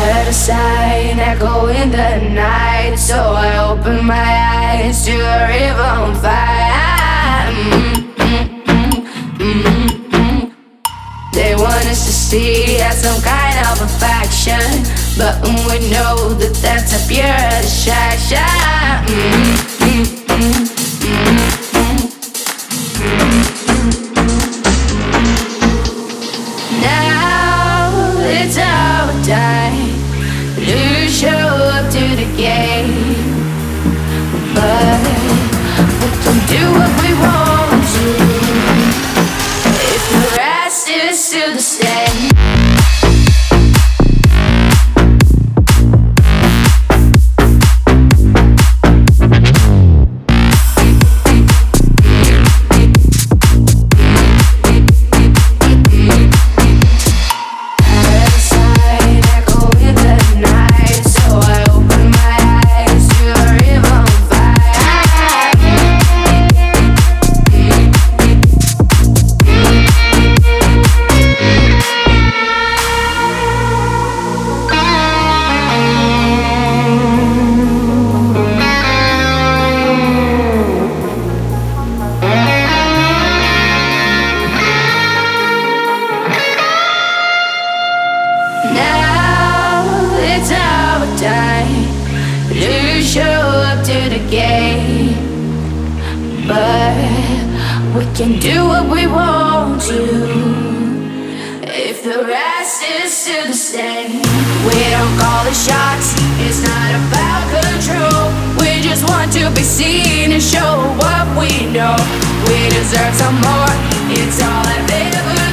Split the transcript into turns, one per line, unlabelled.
heard a sign echo in the night, so I opened my eyes to a river on fire. They want us to see as some kind of affection, but we know that that's a pure distraction. Now it's our time to show up to the game, but we can do what we want to if the rest is still the same. To show up to the game, but we can do what we want to if the rest is still the same. We don't call the shots, it's not about control. We just want to be seen and show what we know. We deserve some more, it's all I've ever